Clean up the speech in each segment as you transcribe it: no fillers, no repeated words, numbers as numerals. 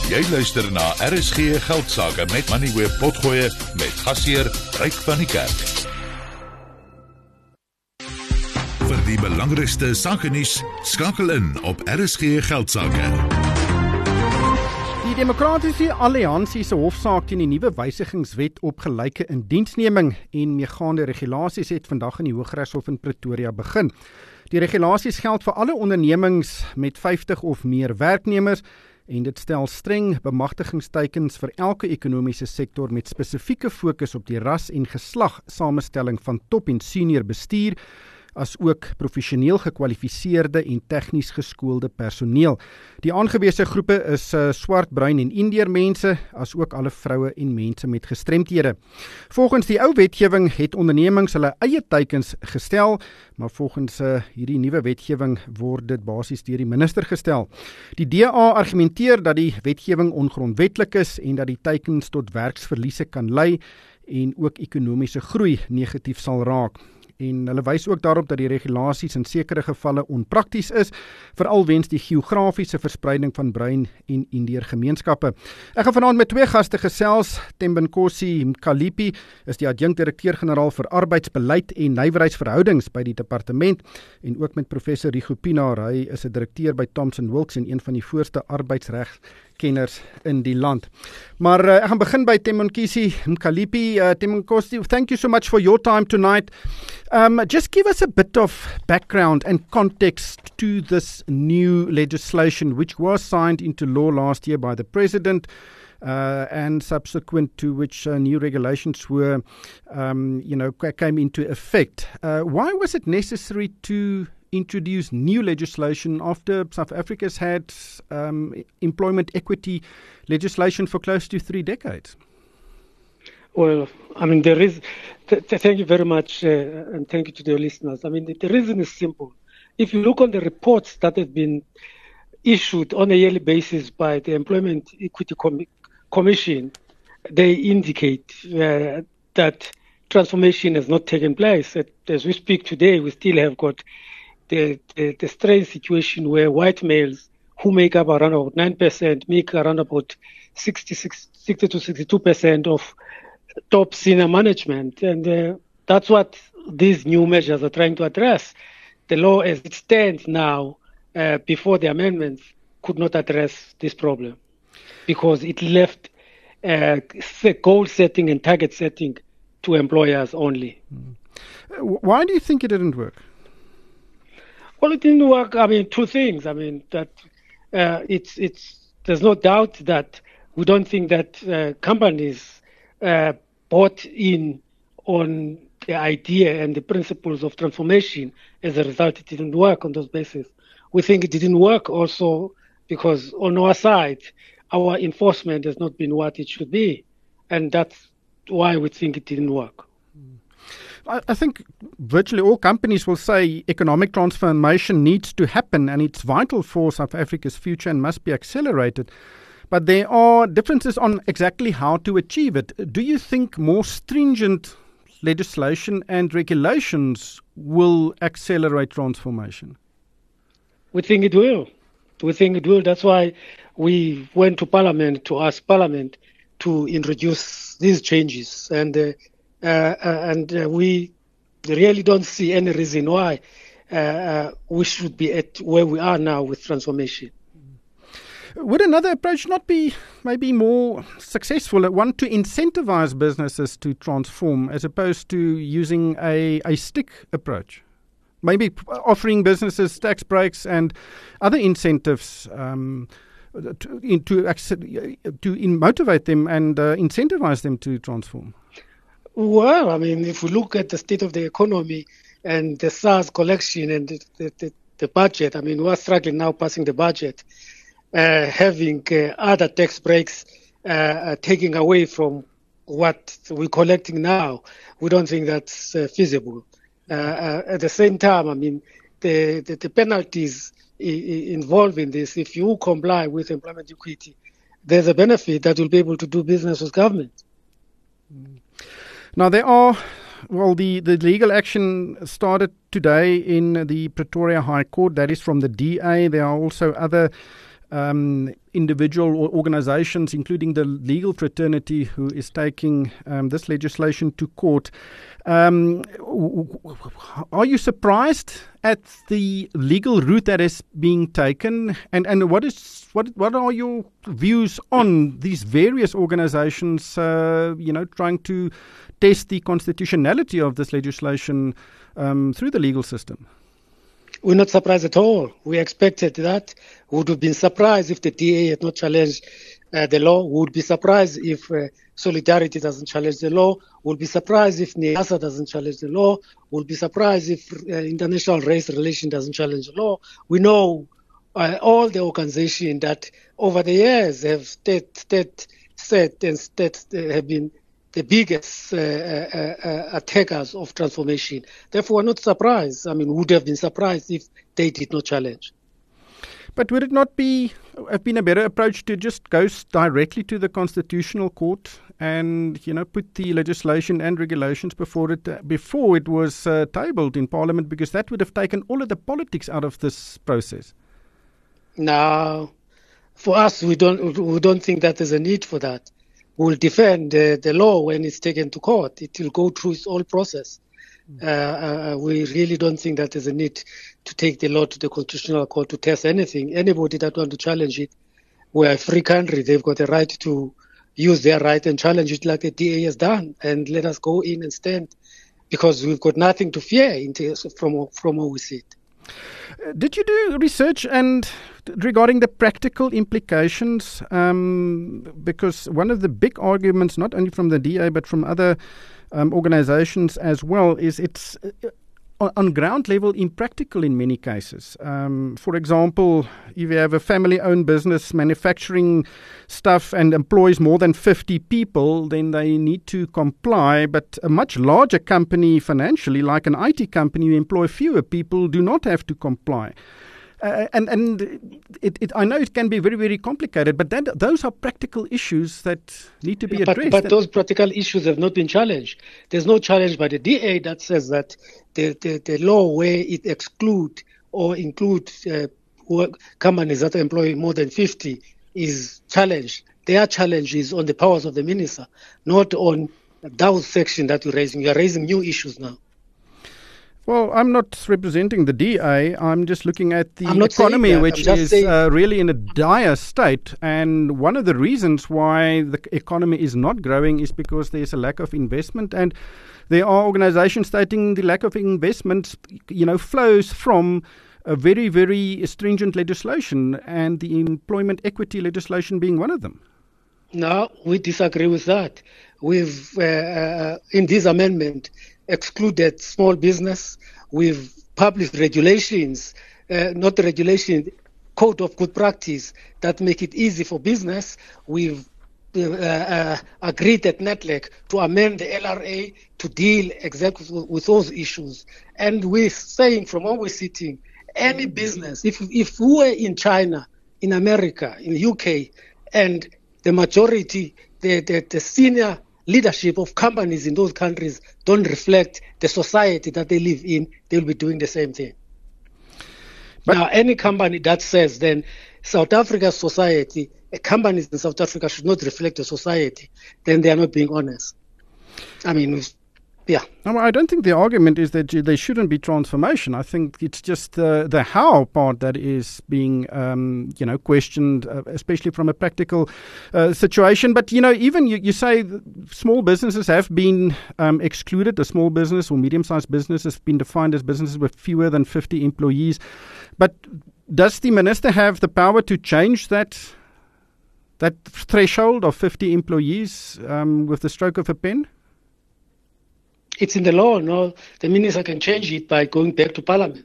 Jy luister na RSG Geldsaake met Money Web Potgoe met gasheer Ryk van die Kerk. Vir die belangrikste sake nuus, skakel in op RSG Geldsaake. Die Demokratiese Alliansie se hofsaak teen die nuwe wysigingswet op gelyke indiensneming en meegaande regulasies het vandag in die Hooggeregshof in Pretoria begin. Die regulasies geld vir alle ondernemings met 50 of meer werknemers en dit stel streng bemagtigingsteikens vir elke ekonomiese sektor met spesifieke fokus op die ras en geslag samestelling van top en senior bestuur, as ook professioneel gekwalifiseerde en tegnies geskoolde personeel. Die aangewese groepe is swart, bruin en Indiër mense, as ook alle vroue en mense met gestremthede. Volgens die ou wetgewing het ondernemings hulle eie teikens gestel, maar volgens hierdie nuwe wetgewing word dit basies deur die minister gestel. Die DA argumenteer dat die wetgewing ongrondwetlik is en dat die teikens tot werksverliese kan lei en ook ekonomiese groei negatief sal raak. En hulle wys ook daarop dat die regulasies in sekere gevalle onprakties is, veral weens die geografiese verspreiding van bruin en Indiër gemeenskappe. Ek gaan vanaand met twee gaste gesels. Thembinkosi Mkhaliphi is die adjunkt-direkteur-generaal vir arbeidsbeleid en nywerheidsverhoudings by die departement, en ook met professor Rigo Pinaar. Hy is 'n direkteur by Thomson Wilkes en een van die voorste arbeidsregkenners in die land. Maar ek gaan begin by Thembinkosi Mkhaliphi. Thembinkosi, thank you so much for your time tonight. Just give us a bit of background and context to this new legislation, which was signed into law last year by the President, and subsequent to which new regulations were, came into effect. Why was it necessary to introduce new legislation after South Africa's had employment equity legislation for close to 3 decades? Well, I mean, there is. Thank you very much, and thank you to the listeners. I mean, the reason is simple. If you look on the reports that have been issued on a yearly basis by the Employment Equity Commission, they indicate that transformation has not taken place. As we speak today, we still have got the strange situation where white males who make up around about 9% make around about 60 to 62% of top senior management, and that's what these new measures are trying to address. The law as it stands now, before the amendments, could not address this problem because it left goal setting and target setting to employers only. Why do you think it didn't work? Well, it didn't work. I mean, two things. I mean, that there's no doubt that we don't think that companies bought in on the idea and the principles of transformation. As a result, it didn't work on those bases. We think it didn't work also because on our side, our enforcement has not been what it should be. And that's why we think it didn't work. I think virtually all companies will say economic transformation needs to happen and it's vital for South Africa's future and must be accelerated. But there are differences on exactly how to achieve it. Do you think more stringent legislation and regulations will accelerate transformation? We think it will. That's why we went to Parliament to ask Parliament to introduce these changes. And we really don't see any reason why we should be at where we are now with transformation. Would another approach not be maybe more successful, one to incentivize businesses to transform as opposed to using a stick approach? Maybe offering businesses tax breaks and other incentives to motivate them and incentivize them to transform? Well, I mean, if we look at the state of the economy and the SARS collection and the budget, I mean, we're struggling now passing the budget. Having other tax breaks taking away from what we're collecting now, we don't think that's feasible. At the same time, I mean, the penalties involved in this, if you comply with employment equity, there's a benefit that you'll be able to do business with government. Now, the legal action started today in the Pretoria High Court. That is from the DA. There are also other individual or organizations, including the legal fraternity, who is taking this legislation to court. Are you surprised at the legal route that is being taken? And what are your views on these various organizations, trying to test the constitutionality of this legislation through the legal system? We're not surprised at all. We expected that. We would have been surprised if the DA had not challenged the law. We would be surprised if Solidarity doesn't challenge the law. We'll be surprised if NIASA doesn't challenge the law. We'll be surprised if International Race Relations doesn't challenge the law. We know all the organizations that over the years have have been the biggest attackers of transformation. Therefore, we're not surprised. I mean, we would have been surprised if they did not challenge. But would it not have been a better approach to just go directly to the Constitutional Court and, put the legislation and regulations before it was tabled in Parliament, because that would have taken all of the politics out of this process? No, for us, we don't think that there's a need for that. We'll defend the law when it's taken to court. It will go through its whole process. We really don't think that there's a need to take the law to the Constitutional Court to test anything. Anybody that wants to challenge it, we're a free country. They've got a right to use their right and challenge it like the DA has done. And let us go in and stand, because we've got nothing to fear from where we sit. Did you do research regarding the practical implications? Because one of the big arguments, not only from the DA but from other organizations as well, is it's on ground level impractical in many cases. For example, if you have a family-owned business manufacturing stuff and employs more than 50 people, then they need to comply. But a much larger company financially, like an IT company who employ fewer people, do not have to comply. I know it can be very, very complicated, but those are practical issues that need to be addressed. But those practical issues have not been challenged. There's no challenge by the DA that says that the law where it exclude or include companies that employ more than 50 is challenged. Their challenge is on the powers of the minister, not on those sections that you're raising. You're raising new issues now. Well, I'm not representing the DA. I'm just looking at the economy, which is really in a dire state. And one of the reasons why the economy is not growing is because there's a lack of investment. And there are organizations stating the lack of investment, flows from a very, very stringent legislation, and the employment equity legislation being one of them. No, we disagree with that. We've, in this amendment, excluded small business. We've published regulations, not the regulation, code of good practice that make it easy for business. We've agreed at NETLEC to amend the LRA to deal exactly with those issues. And we're saying from where we're sitting, any business, if we were in China, in America, in the UK, and the majority, the senior leadership of companies in those countries don't reflect the society that they live in, they'll be doing the same thing. But now, any company that says then South Africa's society, companies in South Africa should not reflect the society, then they are not being honest. I mean, yeah. No, I don't think the argument is that there shouldn't be transformation. I think it's just the how part that is being, questioned, especially from a practical situation. But, even you say small businesses have been excluded. A small business or medium-sized business has been defined as businesses with fewer than 50 employees. But does the minister have the power to change that threshold of 50 employees with the stroke of a pen? It's in the law. No, the minister can change it by going back to Parliament.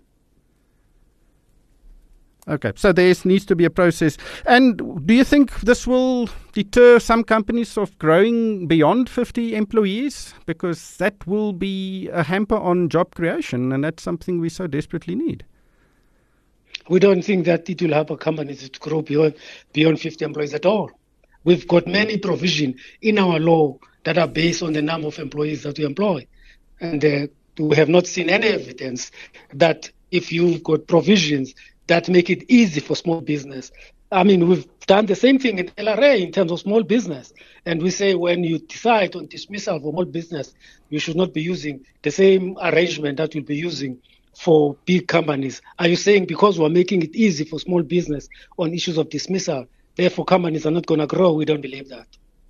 Okay, so there needs to be a process. And do you think this will deter some companies of growing beyond 50 employees? Because that will be a hamper on job creation, and that's something we so desperately need. We don't think that it will help a company to grow beyond 50 employees at all. We've got many provisions in our law that are based on the number of employees that we employ. And we have not seen any evidence that if you've got provisions that make it easy for small business. I mean, we've done the same thing in LRA in terms of small business. And we say when you decide on dismissal for small business, you should not be using the same arrangement that you'll be using for big companies. Are you saying because we're making it easy for small business on issues of dismissal, therefore companies are not going to grow? We don't believe that.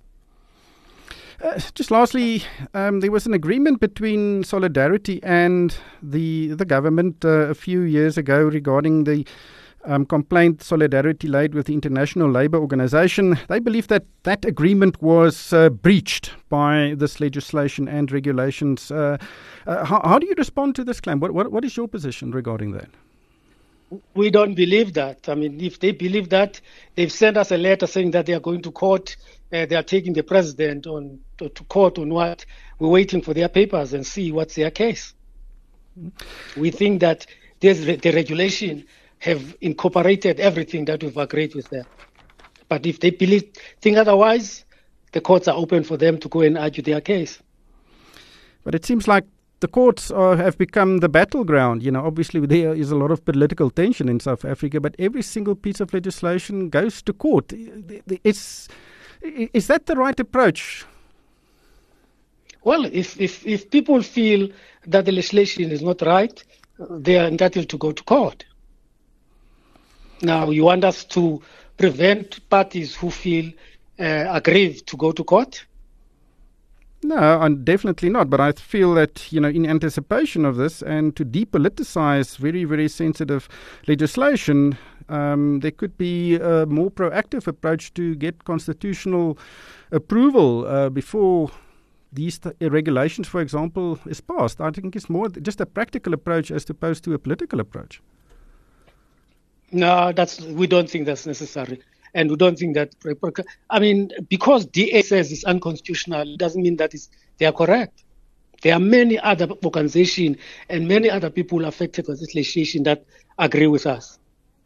Just lastly, there was an agreement between Solidarity and the government a few years ago regarding the complaint Solidarity laid with the International Labour Organization. They believe that that agreement was breached by this legislation and regulations. How do you respond to this claim? What is your position regarding that? We don't believe that. I mean, if they believe that, they've sent us a letter saying that they are going to court. They are taking the president to court on what. We're waiting for their papers and see what's their case. We think that the regulation have incorporated everything that we've agreed with them. But if they think otherwise, the courts are open for them to go and argue their case. But it seems like the courts have become the battleground. Obviously there is a lot of political tension in South Africa, but every single piece of legislation goes to court. Is that the right approach? Well, if people feel that the legislation is not right, they are entitled to go to court. Now, you want us to prevent parties who feel aggrieved to go to court? No, definitely not. But I feel that, in anticipation of this and to depoliticize very, very sensitive legislation, there could be a more proactive approach to get constitutional approval before these regulations, for example, is passed. I think it's more just a practical approach as opposed to a political approach. No, we don't think that's necessary. And we don't think that, because DA says it's unconstitutional, it doesn't mean that they are correct. There are many other organizations and many other people affected by this legislation that agree with us.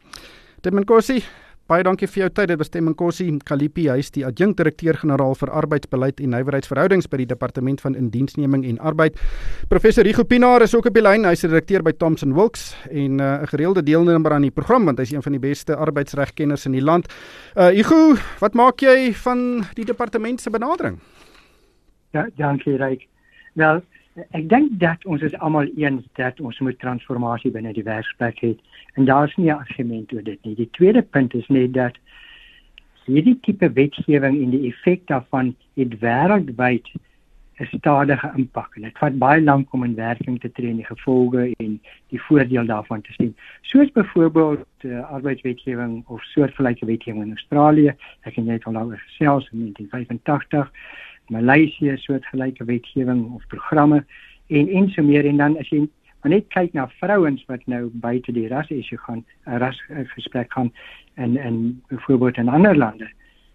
Tim Nkosi, baie dankie vir jou tyd. Dit was Tim Nkosi Kalipi, hy is die adjunkt-direkteur-generaal vir arbeidsbeleid en nywerheidsverhoudings by die Departement van Indiensneming en Arbeid. Professor Hugo Pinaar is ook op die lyn. Hy is direkteur by Thomson Wilkes en 'n gereelde deelnemer aan die program, want hy is een van die beste arbeidsregkenners in die land. Hugo, wat maak jy van die departement se benadering? Ja, dankie Ryk. Wel, ek dink dat ons is almal eens dat ons moet transformasie binne die werksplek hê. En daar is nie 'n argument oor dit nie. Die tweede punt is net dat hierdie tipe wetgewing en die effek daarvan het wêreldwyd 'n stadige impak. En dit vat baie lank om in werking te tree en die gevolge en die voordeel daarvan te sien. Soos byvoorbeeld arbeidswetgewing of soortgelyke wetgewing in Australië. Ek het net al daaroor gesels in 1985. Maleisië soortgelyke wetgewing of programme en so meer. En dan as jy maar net kyk na vrouens wat nou buite die ras-issue gaan, 'n rasgesprek gaan en byvoorbeeld in ander lande,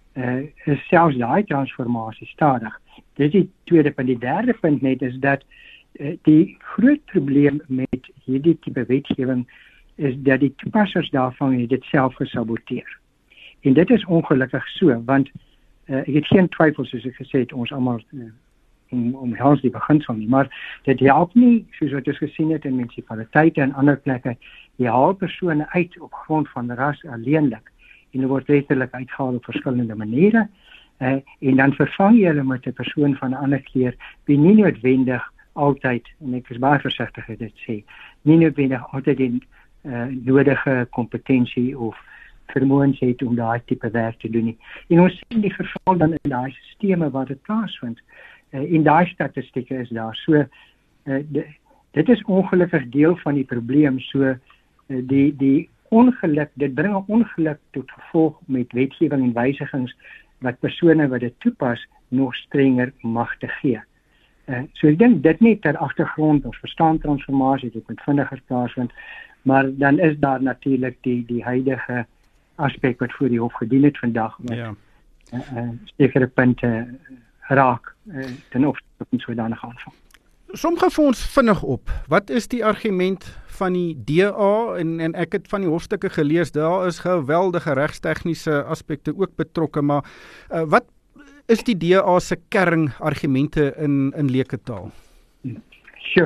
is selfs daai transformasie stadig. Dis die tweede punt. Die derde punt net is dat die groot probleem met hierdie tipe wetgewing is dat die toepassers daarvan het dit self gesaboteer. En dit is ongelukkig so, want ek het geen twyfel, soos ek gesê het, ons almal omhels die beginsel nie, maar dit help nie, soos wat ons gesien het in munisipaliteite en ander plekke, jy haal persone uit op grond van ras alleenlik, en hulle word letterlik uitgehaal op verskillende maniere, en dan vervang jy hulle met 'n persoon van 'n ander kleur, wie nie noodwendig altyd, en ek is baie versigtig as dit sê, nie noodwendig altyd die nodige kompetensie of vermoëns het om daai tipe werk te doen nie. En ons sien die geval dan in daai sisteme waar dit plaasvind. En daai statistieke is daar. So dit is ongelukkig deel van die probleem. So die ongeluk, dit bring 'n ongeluk tot gevolg met wetgewing en wysigings wat persone wat dit toepas nog strenger mag te gee. So ek dink dit net ter agtergrond, ons verstaan transformasie, dit moet vinniger plaasvind, maar dan is daar natuurlik die huidige aspek wat voor die hof gedien het vandag, wat sekere punte raak ten opsigte van sodanige aanvang. Som gee ons vinnig op. Wat is die argument van die DA? En ek het van die hofstukke gelees, daar is geweldige regstegniese aspekte ook betrokke, maar wat is die DA se kernargumente in leuke taal? Sure.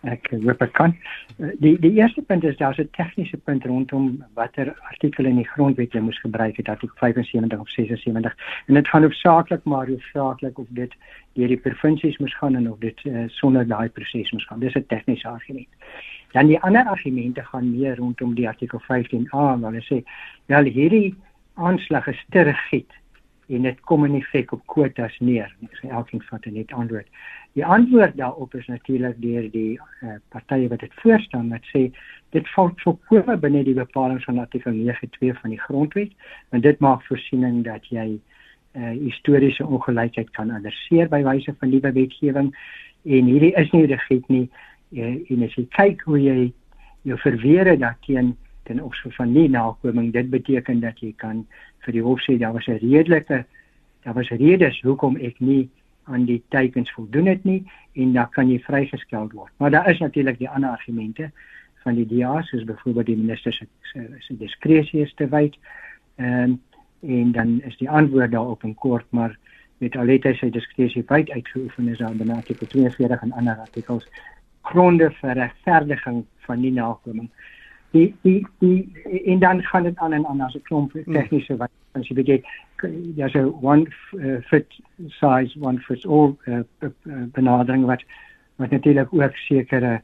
Ek hoop ek kan. Die eerste punt is, daar's 'n tegniese punt rondom watter artikel in die grondwet jy moes gebruik het, artikel 75 of 76. En dit gaan hoofsaaklik of dit deur die provinsies moes gaan en of dit sonder daai proses moes gaan. Dis 'n tegniese argument. Dan die ander argumente gaan meer rondom die artikel 15A, waar hulle sê, wel hierdie aanslag is te rigied en dit kom in effek op kwotas neer. Ek sê elkeen vat 'n net antwoord. Die antwoord daarop is natuurlik deur die partye wat dit voorstaan, wat sê dit val volkome binne die bepalinge van artikel 9.2 van die grondwet, en dit maak voorsiening dat jy historiese ongelykheid kan adresseer by wyse van nuwe wetgewing, en hierdie is nie rigied nie, en as jy kyk hoe jy jou verweer daarteen ten opsigte van nie nakoming, dit beteken dat jy kan vir die hof sê, daar was redes hoekom ek nie aan die teikens voldoen het nie, en dan kan jy vrygesteld word. Maar daar is natuurlik die ander argumente van die DA, soos byvoorbeeld die minister se diskresie is te wyd, en dan is die antwoord daarop in kort, maar met al het hy sy diskresie wyd uitgeoefen, is daar binne artikel 42 en ander artikels gronde vir regverdiging van die nakoming. En dan gaan dit aan en aan as 'n klomp tegniese wyse. As jy weet, daar's 'n one fit size, one fits all benadering wat natuurlik ook sekere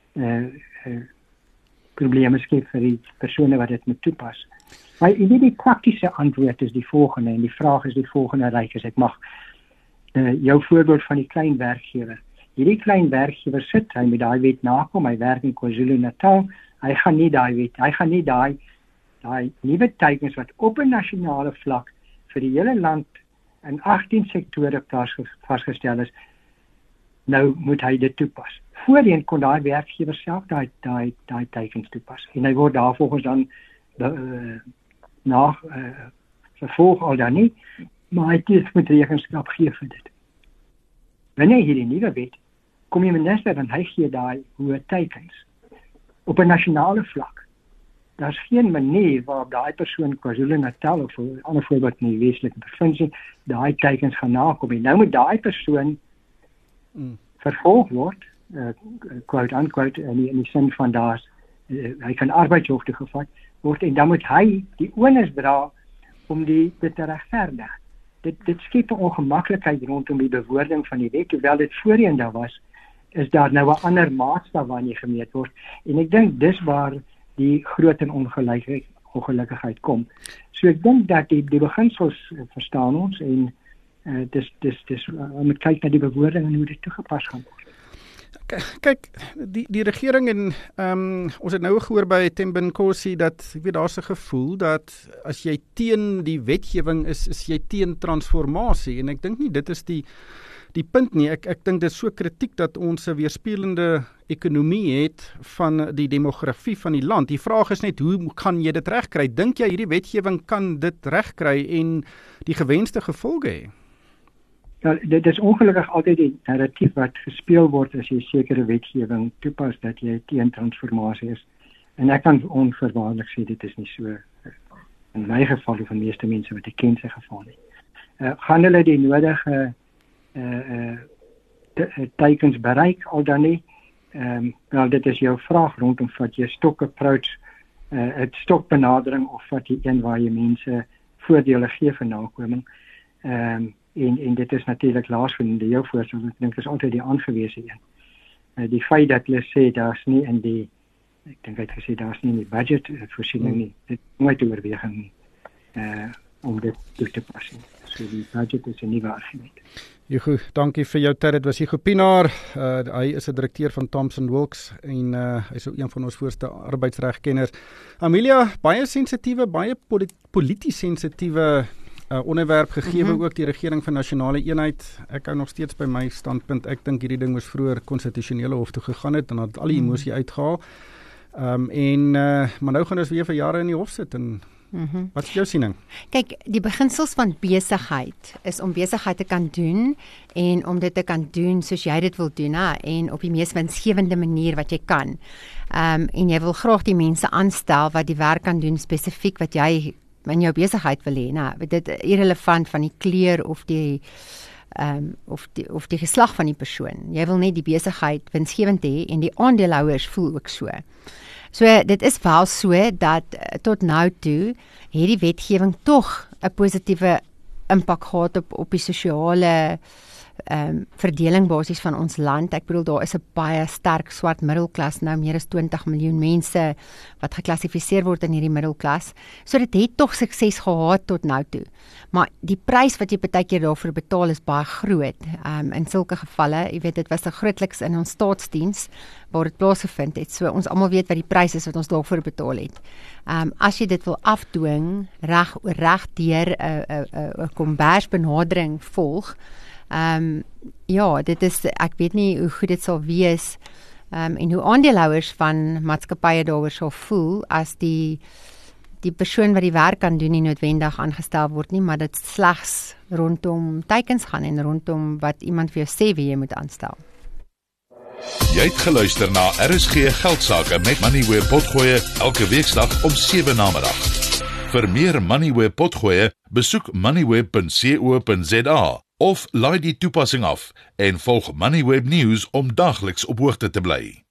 probleme skep vir die persone wat dit moet toepas. Maar die praktiese antwoord is die volgende, en die vraag is die volgende ryk, as ek mag. Jou voorbeeld van die klein werkgewer. Hierdie klein werkgewer sit, hy moet daai wet nakom, hy werk in KwaZulu-Natal, hy gaan nie daai nuwe teikens wat op 'n nasionale vlak vir die hele land in 18 sektore vasgestel is, nou moet hy dit toepas. Voorheen kon daai werkgewer self daai teikens toepas, en hy word daarvolgens dan vervolg al dan nie, maar hy moet rekenskap gee vir dit. Wanneer hierdie nuwe wet, kom die minister en hy gee daai hoë teikens op 'n nasionale vlak. Daar's geen manier waarop daai persoon KwaZulu-Natal of 'n ander voorbeeld in die Weselike provinsie daai teikens gaan nakom. En nou moet daai persoon vervolg word, quote unquote, in die sin van hy kan arbeidshof toegevat word, en dan moet hy die onus dra om dit te regverdig. Dit skep 'n ongemaklikheid rondom die bewoording van die wet, hoewel dit voorheen daar was, is daar nou 'n ander maatstaf waarna gemeet word, en ek dink dis waar die groot en ongelukkigheid kom. So ek dink dat die beginsels verstaan ons, en dis moet kyk na die bewoording en hoe dit toegepas gaan word. Kyk, die regering en ons het nou gehoor by Thembinkosi dat ek weet daar's 'n gevoel dat as jy teen die wetgewing is jy teen transformasie, en ek dink nie dit is die punt nie. Ek dink dit is so kritiek dat ons 'n weerspieëlende ekonomie het van die demografie van die land. Die vraag is net, hoe kan jy dit regkry? Dink jy hierdie wetgewing kan dit regkry en die gewenste gevolge hê? Ja, dit is ongelukkig altyd die narratief wat gespeel word as jy sekere wetgewing toepas, dat jy teen transformasie is. En ek kan onverwaarlik sê, dit is nie so in my geval of van die meeste mense wat ek ken se geval nie. Gaan hulle die nodige teikens bereik al dan nie? Wel, dit is jou vraag rondom wat jy stok approach, stokbenadering, of wat jy een waar jy mense voordele gee vir nakoming. En dit is natuurlik laasvinnende jou voorstel, ek dink is altyd die aangewese een. Die feit dat hulle sê, daar's nie in die, ek dink hy het gesê, daar's nie in die budget voorsiening nie, dit is nooit oorweging nie, om dit toe te pas. So die budget is 'n nuwe argument. Hugo, dankie vir jou tyd. Dit was Hugo Pinaar. Hy is 'n direkteur van Thomson Wilkes en hy is een van ons voorste arbeidsregkenners. Amelia, baie sensitiewe, baie polities sensitiewe onderwerp gegee ook die regering van nasionale eenheid. Ek hou nog steeds by my standpunt. Ek dink hierdie ding moes vroeër konstitusionele hof toe gegaan het en het al die emosie uitgehaal. Maar nou gaan ons weer vir jare in die hof sit en wat is jou siening? Kyk, die beginsels van besigheid is om besigheid te kan doen en om dit te kan doen soos jy dit wil doen, en op die mees winsgewende manier wat jy kan. En jy wil graag die mense aanstel wat die werk kan doen spesifiek wat jy in jou besigheid wil hê. Dit irrelevant van die kleur of die of die geslag van die persoon. Jy wil net die besigheid winsgewend hê en die aandeelhouers voel ook so. So dit is wel so dat tot nou toe het die wetgewing tog 'n positiewe impak gehad op die sosiale verdeling basies van ons land. Ek bedoel daar is 'n baie sterk swart middelklas nou, meer as 20 miljoen mense wat geklassifiseer word in hierdie middelklas. So dit het tog sukses gehad tot nou toe. Maar die prys wat jy baie keer daarvoor betaal is baie groot. In sulke gevalle, jy weet dit was 'n grootliks in ons staatsdiens waar dit plaasgevind het. So ons almal weet wat die prys is wat ons daarvoor betaal het. As jy dit wil afdwing reg deur 'n kombersbenadering volg, ja, dit is, ek weet nie hoe goed dit sal wees en hoe aandeelhouers van maatskappye daaroor sal voel as die persoon wat die werk kan doen nie noodwendig aangestel word nie, maar dit slegs rondom teikens gaan en rondom wat iemand vir jou sê wie jy moet aanstel. Jy het geluister na RSG Geldsaake met Moneyweb Potgoe elke weekdag om 7 namiddag. Vir meer Moneyweb Potgoe, besoek moneyweb.co.za of laai die toepassing af en volg Moneyweb News om dagliks op hoogte te bly.